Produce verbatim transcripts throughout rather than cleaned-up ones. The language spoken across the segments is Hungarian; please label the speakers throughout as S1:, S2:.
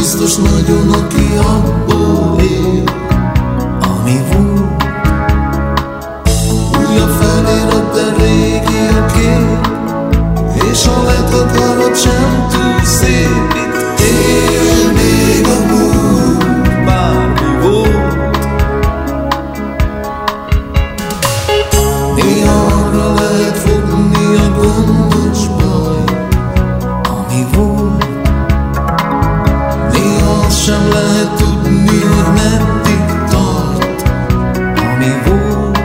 S1: biztos nagyon, aki abból él, ami volt. Újabb felirat, de régi a kép, és a letakarat sem túl szép. Itt él még a múlt, bármi volt. Néha arra lehet fogni a gondos baj, ami volt. Néha azt sem lehet tudni, hogy meddig tart, ami volt.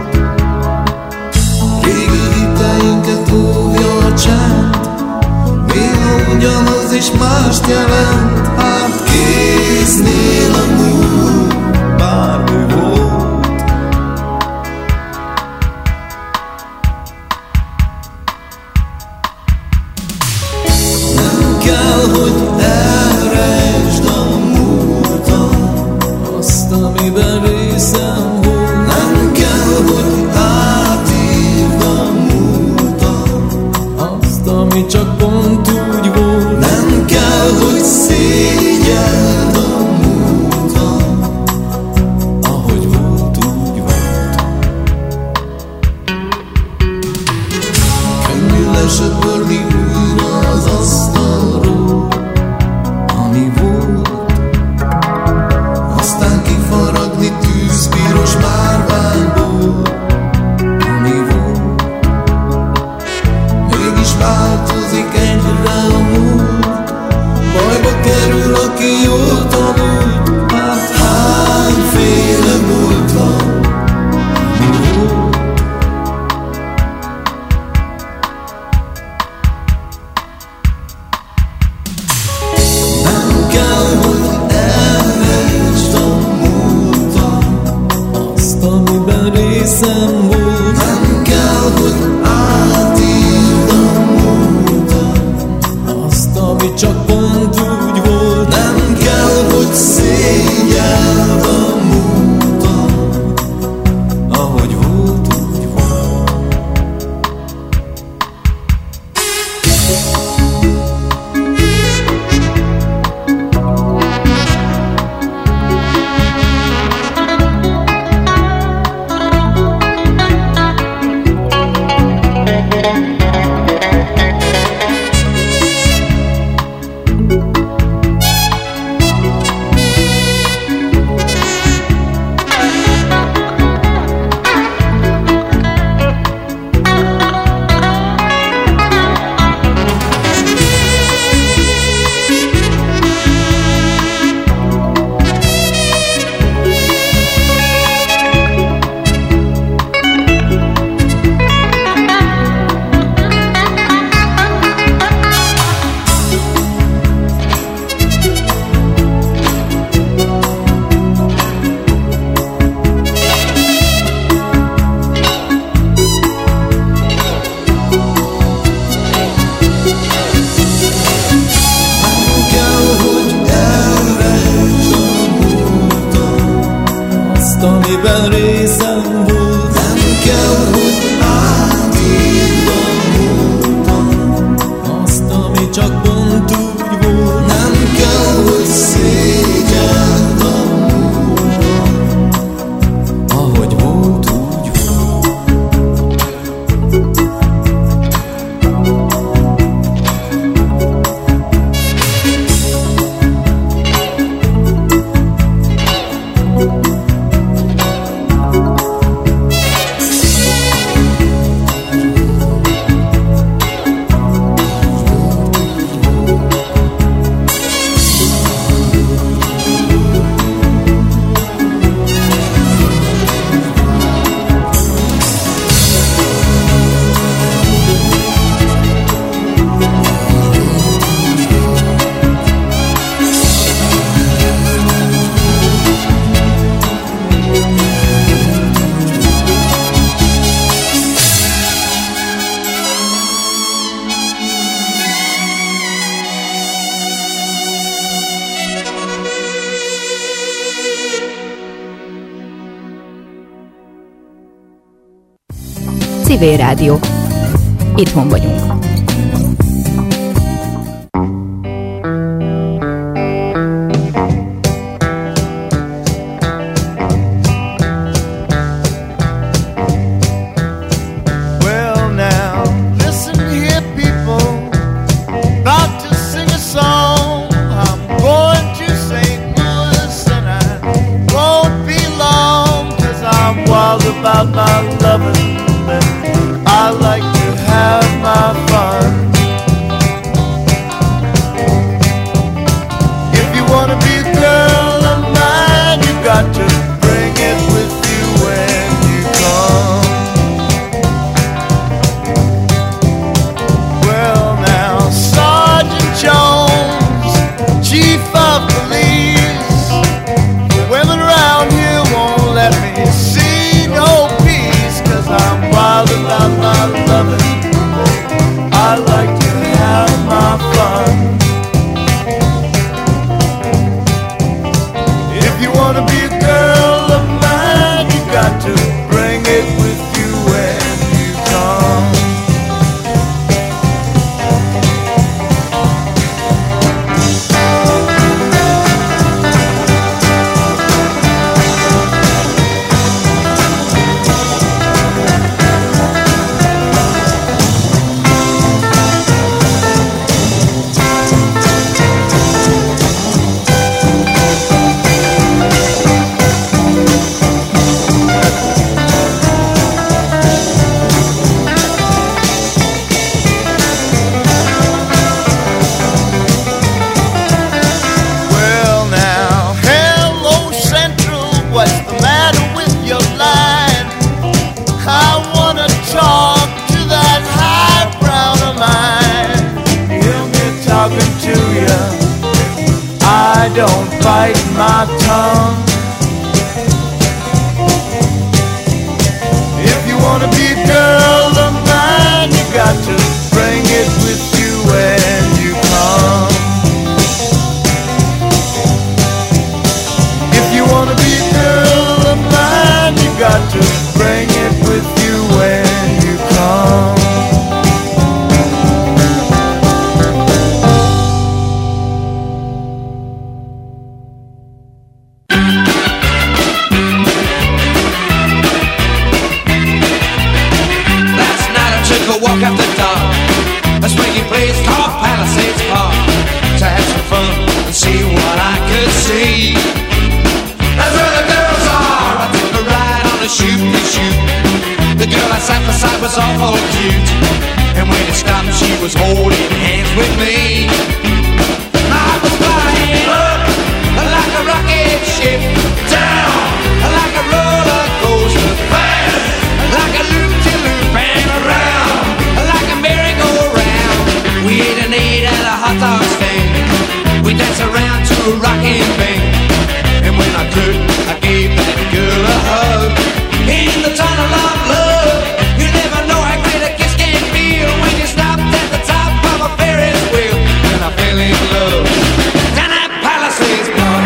S1: Régi hiteinket óvja a csend, néha ugyanaz is mást jelent. Hát késznél a múlt, bármi volt. Nem kell, hogy elrejtsd a múltat, azt, amiben részem volt. Nem kell, hogy átírd a múltat, azt, ami csak pont úgy volt. Nem kell, hogy szégyeld a múltat, ahogy volt, úgy volt. Könnyű lesöpörni újra az asztalról, ami volt. Aztán kifaragni tűzpiros márványból, ami volt. Mégis változik egyre a múlt, bajba kerül, aki jól tanult. Hát hányféle múlt van, ami volt. Nem kell, hogy elrejtsd a múltat, azt, amiben részem volt. Nem kell, hogy átírd a múltat, azt, ami csak pont úgy volt. Nem kell, hogy szégyeld a múltat, ahogy volt, úgy volt. Nem kell, hogy elrejtsd a múltat, azt, amiben részem volt. Nem kell, hogy átírd a múltat, azt, ami csak pont úgy volt. Nem kell, hogy szégyeld a múltat, ahogy volt, úgy volt.
S2: Civil Rádió. Itthon vagyunk.
S1: bite my tongue. If you wanna be a girl of mine, you got to bring it with you when you come. If you wanna be a girl of mine, you got to bring it with you when you come.
S3: Walk after dark, a swinging place called Palisades Park, to have some fun and see what I could see. That's where the girls are. I took a ride on a shoot-and-shoot. The girl I sat beside was awful cute, and when it stopped she was holding hands with me. I was flying up like a rocket ship, down like a roller coaster, fast like a loop-de-loop, and around like a merry-go-round. We ate and ate at a hot dog stand. We danced around to a rockin' band, and when I could, I gave that girl a hug. In the tunnel of love, you never know how great a kiss can feel when you stopped at the top of a Ferris wheel. And I fell in love down at Palisades Park.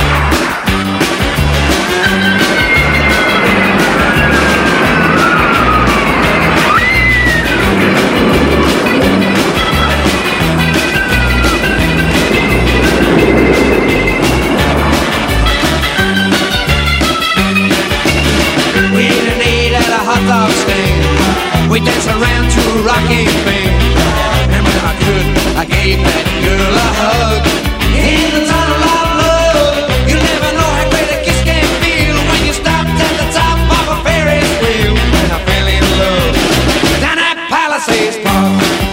S3: Dog stand. We danced around to a rocking band, and when I could, I gave that girl a hug. In the tunnel of love, you never know how great a kiss can feel when you stopped at the top of a Ferris wheel. And I fell in love down at Palisades Park.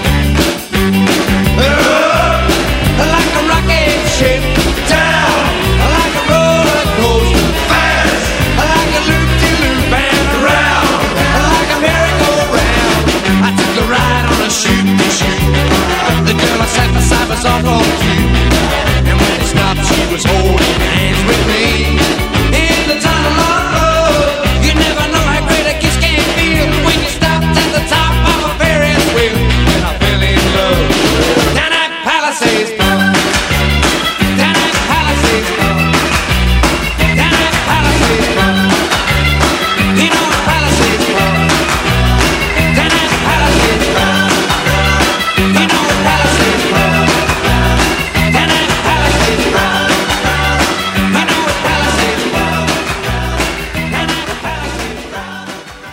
S3: Oh, like a rocket ship, down like a roller coaster, fast like a loop-de-loop, and around like a merry-go-round. I took a ride on a shoot-and-shoot. The girl I sat beside was awful cute, and when it stopped she was holding hands with me. In the tunnel of love, you never know how great a kiss can feel when you stopped at the top of a Ferris wheel. And I fell in love down at Palisades Park. Down at Palisades Park. Down at Palisades Park. You know Palisades Park. Down at Palisades Park. You know Palisades Park. Down at Palisades Park. You know Palisades Park. Down at Palisades Park.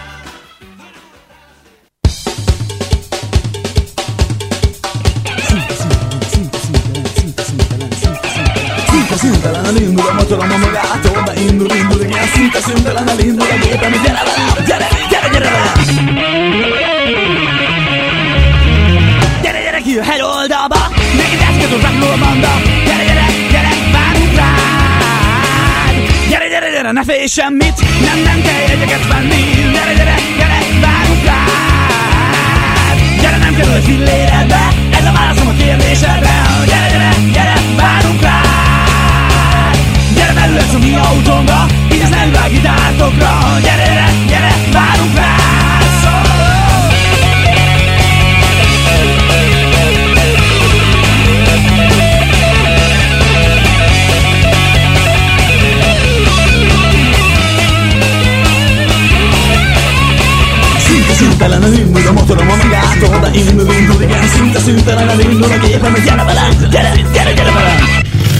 S4: Szinte szüntelen elindul a motorom a magától, beindul, indul, igen, szinte szüntelen elindul a gépem, gyere velem, gyere, gyere, gyere velem! Gyere, gyere ki a hegyoldalba, neked eszköz a rock'n'roll banda, gyere, gyere, gyere, várunk rád! Gyere, gyere, gyere, ne félj semmit, nem, nem kell jegyeket venni, gyere, gyere, gyere, várunk rád! Gyere, nem kerül filléredbe, ez a válaszom a kérdésedre, gyere, gyere, gyere, várunk rád! Gyere belül lesz a mi autónkba, így az nem vág gitártokra. Gyere, gyere, gyere, várunk rá! Szinte szüntelen indul a motorom a magától, de indul, indul, igen, szinte szüntelen indul a gépem, gyere velem, gyere, gyere, gyere velem!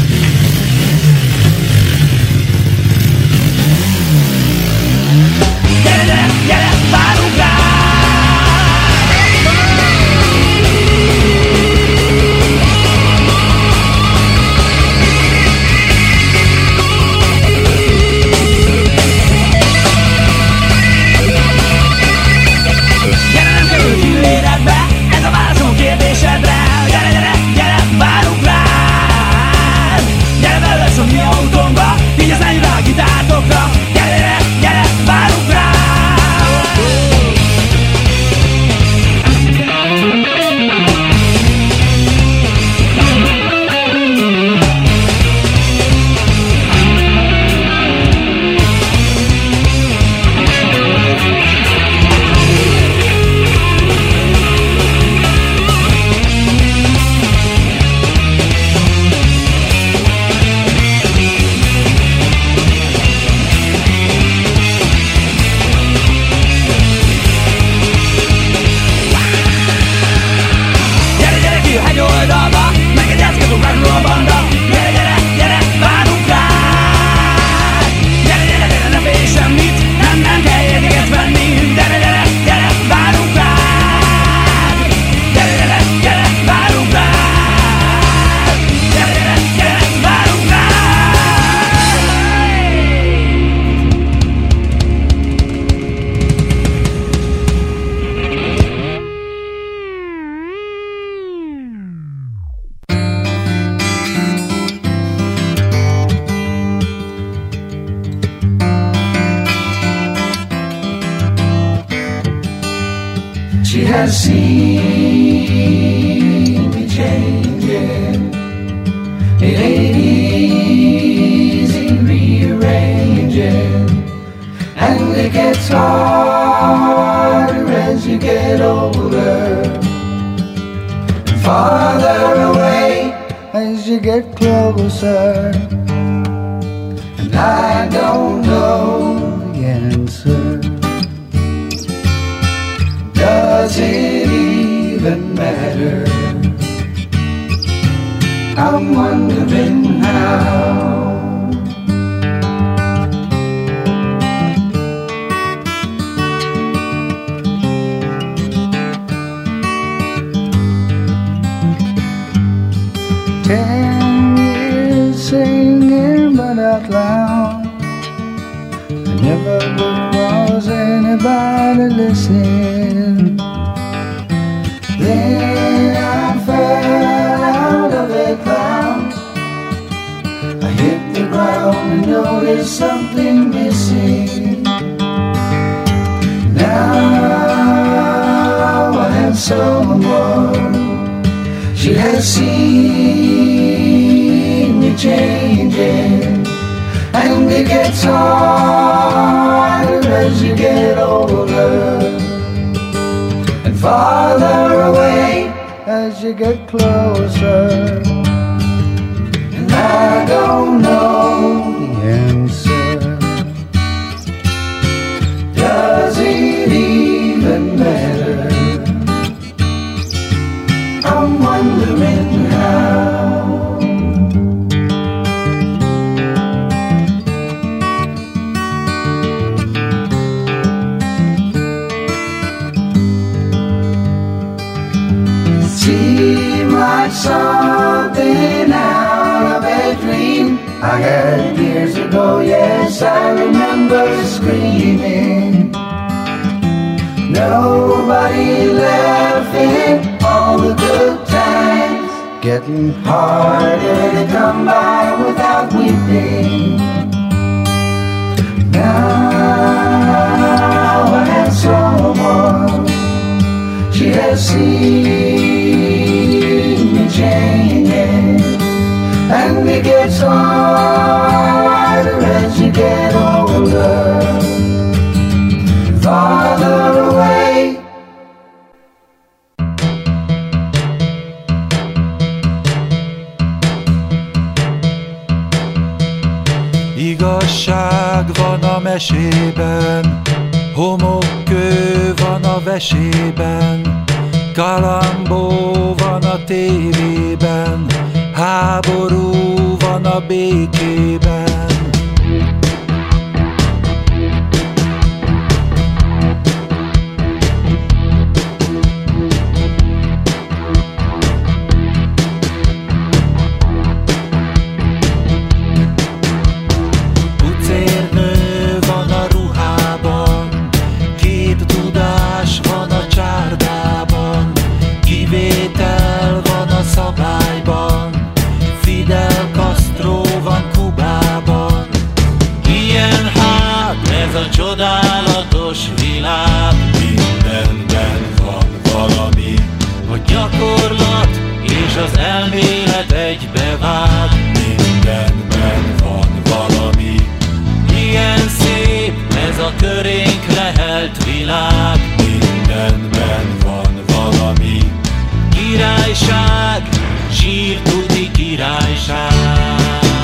S1: She has seen me changing. It ain't easy rearranging, and it gets harder as you get older, farther away as you get closer. And I don't know the answer. Does it even matter? I'm wondering how. Ten years singing but out loud, I never was anybody listening. Then I fell out of a cloud. I hit the ground and noticed something missing. Now I have someone. She has seen me changing, and it gets harder as you get older, and farther away as you get closer. And I don't know the answer. Does it even matter? I'm wondering how. Seemed like something out of a dream I had years ago. Yes, I remember screaming. Nobody laughing, all the good times getting harder to come by without weeping. Now I have someone. She has seen me changing, and it gets harder as you get older, farther away.
S5: Igazság van a mesében, homokkő van a vesében, kalambó van a tévében, háború van a békében.
S6: Csodálatos világ, mindenben van valami. A gyakorlat és az elmélet egybevág, mindenben van valami. Milyen szép ez a körénk lehelt világ, mindenben van valami. Királyság, zsírtuti királyság.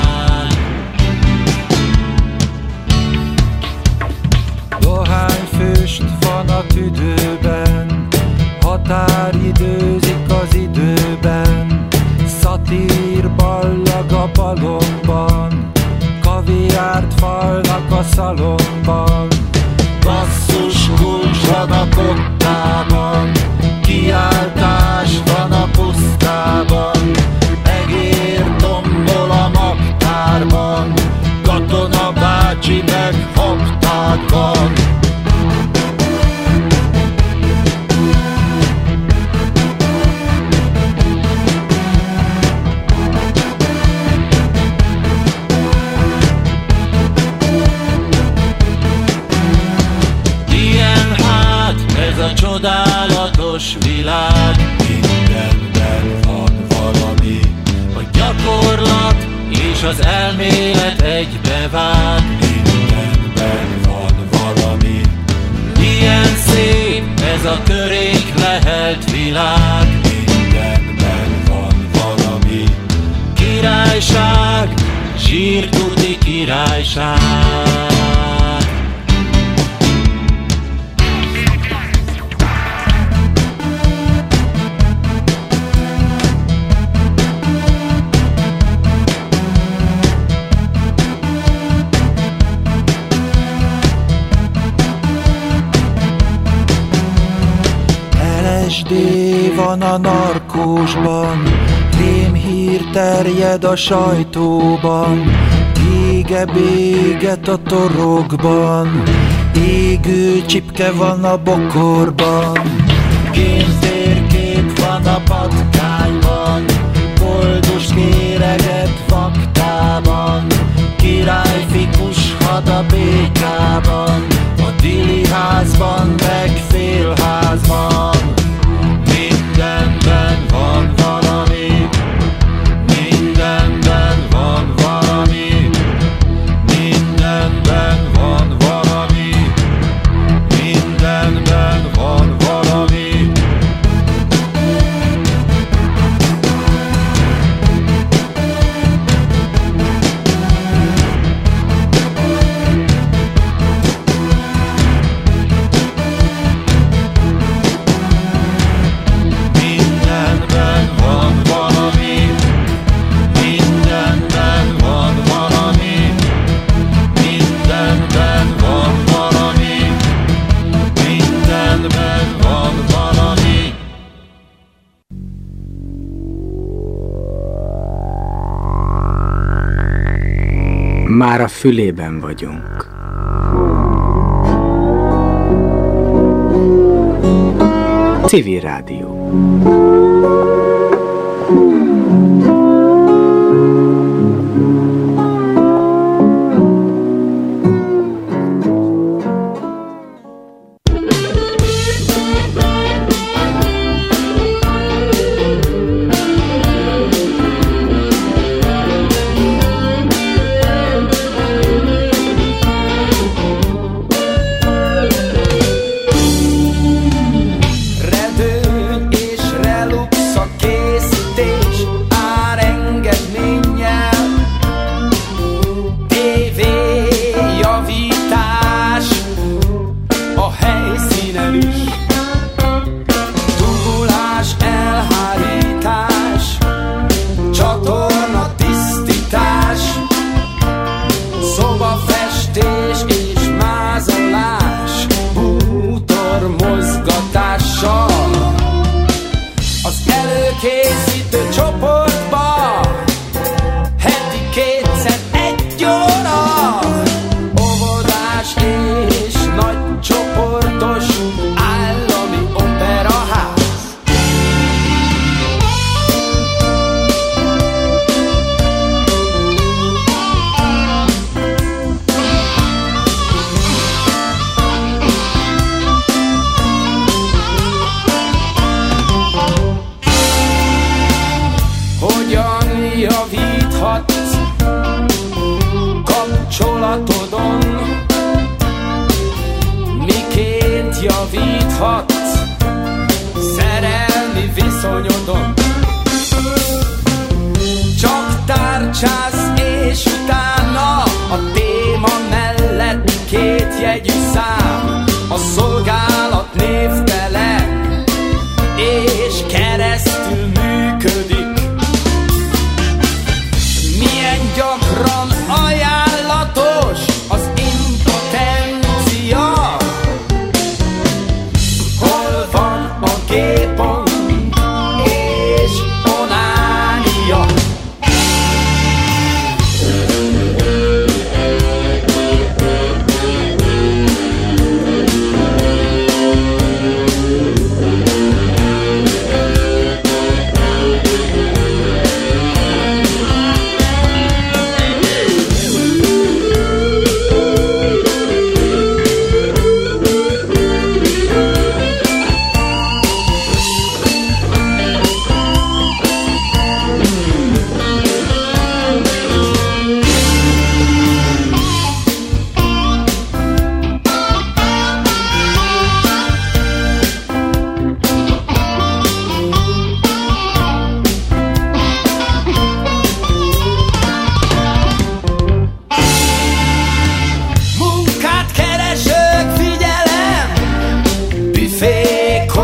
S5: Dohányfüst van a tüdőben, határidőzik az időben, szatír ballag a balomban, kaviárt falnak a szalomban. Basszus kulcs van a kottában, kiáltás van a pusztában, egér tombol a magtárban, katona bácsi meg hoptákban.
S6: az elmélet egybevág. Mindenben van valami, milyen szép ez a körénk lehelt világ. Mindenben van valami, királyság, zsírtuti királyság.
S5: el es dé van a narkósban, rémhír terjed a sajtóban, ége béget a torokban, égő csipke van a bokorban, géntérkép van a patkányban, koldus kéreget vaktában, királyfikus had a békában, a dili házban meg félházban. Mindenben van valami, mindenben van valami, mindenben van valami, mindenben van valami.
S7: Már a fülében vagyunk. Civil Rádió.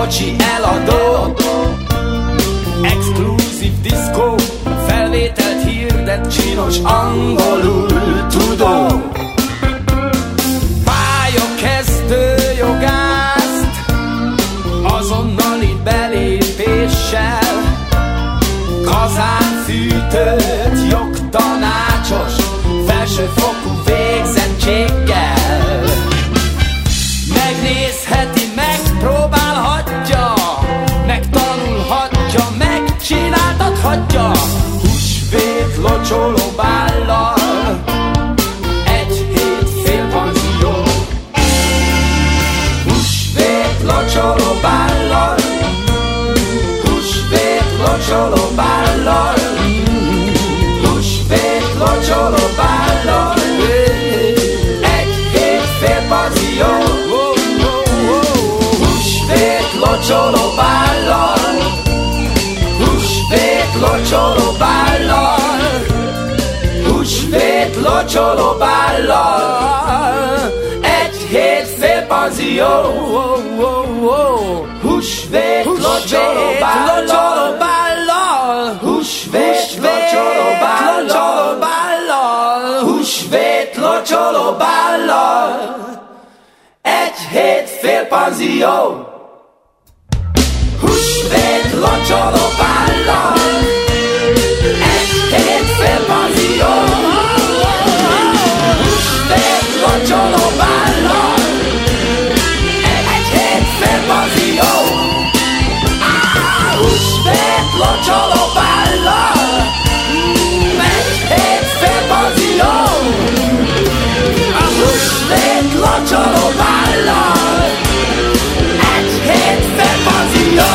S3: kocsi eladó. Exkluzív diszkó, felvételt hirdet csinos angolul tudó. Pályakezdő jogászt azonnali belépéssel, kazánfűtőt jogtanácsos felsőfokú végzettséggel. Megnézheti, megpróbálhatja, megtanulhatja, megcsináltathatja. Húsvét locsoló bállal, egy hét félpanzió. Húsvét locsoló bállal, húsvét locsoló bállal, húsvét locsoló bállal, egy hét félpanzió. Húsvét locsoló bállal, húsvét locsoló bállal, húsvét locsoló bállal, egy hét félpanzió. Húsvét locsoló bállal, húsvét locsoló bállal, húsvét locsoló bállal, egy hét félpanzió. Húsvét locsoló bállal, egy hét félpanzió. Húsvét locsoló bállal, egy hét félpanzió. Húsvét locsoló bállal, egy hét félpanzió. Húsvét locsoló bállal, egy hét félpanzió.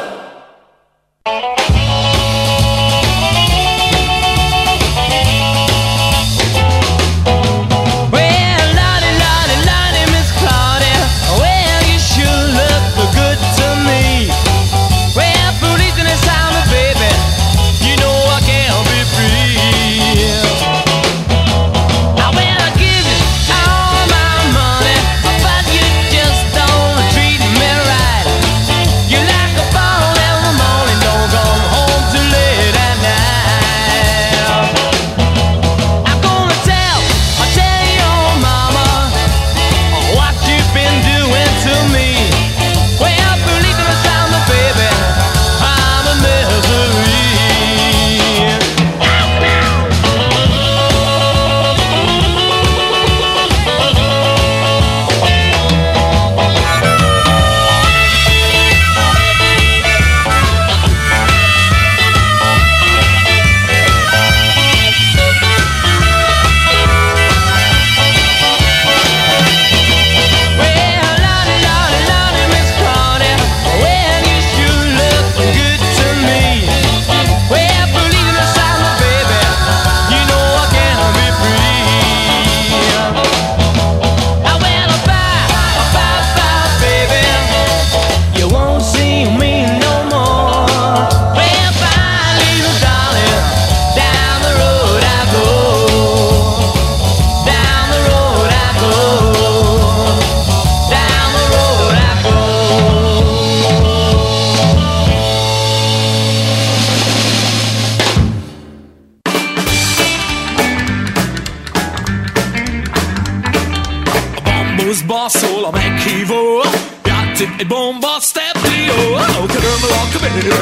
S8: Buszba szól a meghívó, játszik egy bomba step trio. Oh, körömlak, baby,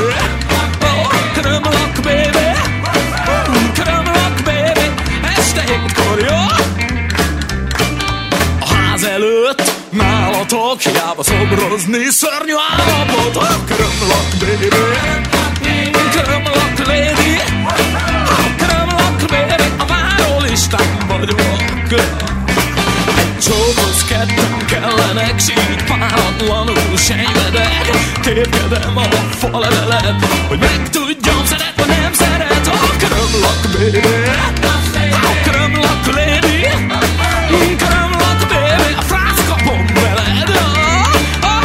S8: oh, körömlak, baby, oh, körömlak, baby, este hétkor jó. A ház előtt nálatok, hiába szobrozni szörnyű állapot. Oh, körömlak, baby, körömlak, lady, oh, körömlak, baby, a várólistán vagyok. Csókhoz ketten kellenek, s így páratlanul sejvedek. Tépkedem a falevelet, hogy megtudjam, szeret vagy nem szeret. A körömlak, baby, a körömlak, lady, körömlak, baby, a frász kapom veled. Oh, oh.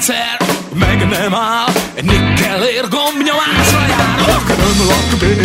S8: rendszer meg nem áll, egy nikkelér gombnyomásra jár. Rock'n'rock, baby.